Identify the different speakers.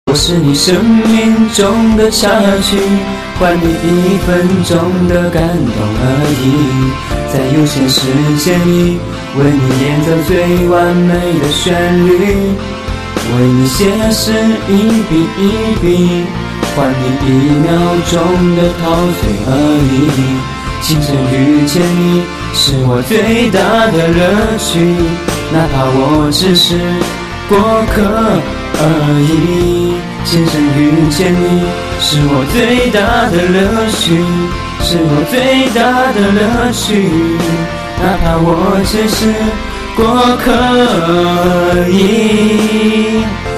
Speaker 1: 我是你生命中的插曲，换你1分钟的感动而已。在有限时间里，为你演奏最完美的旋律，为你写诗一笔一笔，换你1秒钟的陶醉而已。清晨遇见你，是我最大的乐趣，哪怕我只是过客而已。清晨遇见你，是我最大的乐趣，是我最大的乐趣，哪怕我只是过客而已。